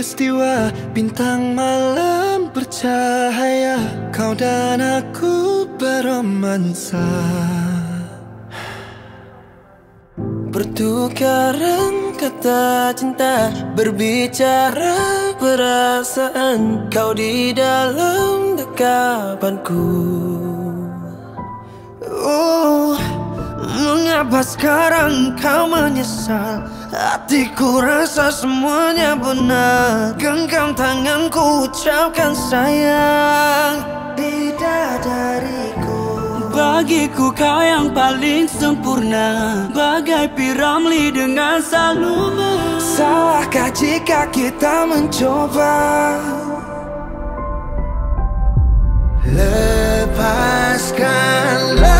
peristiwa, bintang malam bercahaya, kau dan aku beromansa, bertukaran kata cinta, berbicara perasaan, kau di dalam dekapanku. Mengapa sekarang kau menyesal? Hatiku rasa semuanya benar. Genggam tanganku, ucapkan sayang, bidadariku. Bagiku kau yang paling sempurna, bagai Piramli dengan Saluma. Salahkah jika kita mencoba? Lepaskanlah